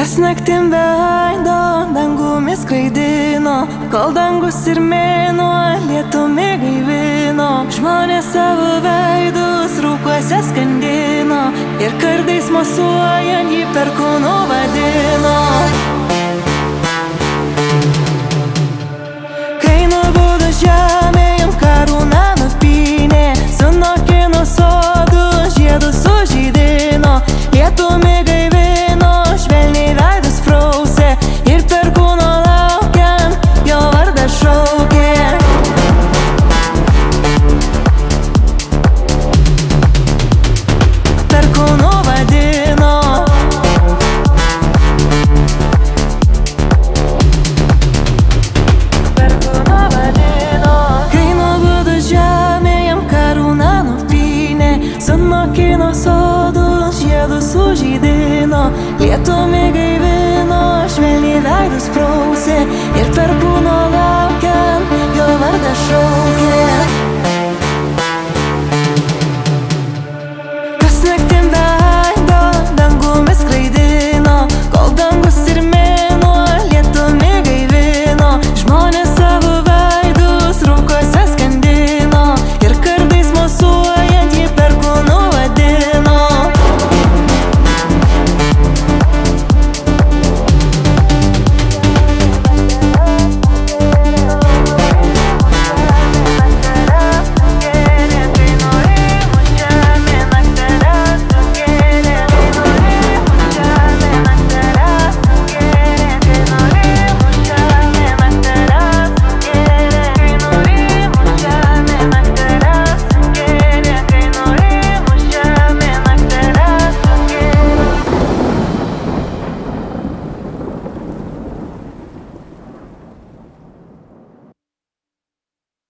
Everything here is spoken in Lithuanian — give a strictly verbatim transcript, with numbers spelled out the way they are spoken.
Kas naktim veido dangumi skraidino, kol dangus ir mėnuo lietumi gaivino. Žmonės savo veidus rūkuose skandino ir kardais mosuojant jį perkūnu vadino. Kai nubudo žemė, jam karūna nupynė, sunokino sodus, žiedus sužydino, lietumi gaivino, švelniai veidus prausė ir perkūno laukiant jo vardą šaukė. Perkūnu vadino. Perkūnu vadino. Kai nubudo žemė, jam karūna nupynė, sunokino sodus, žiedus sužydino, lietumi gaivino, švelniai veidus prausė ir perkūno laukiant jo vardą šaukė.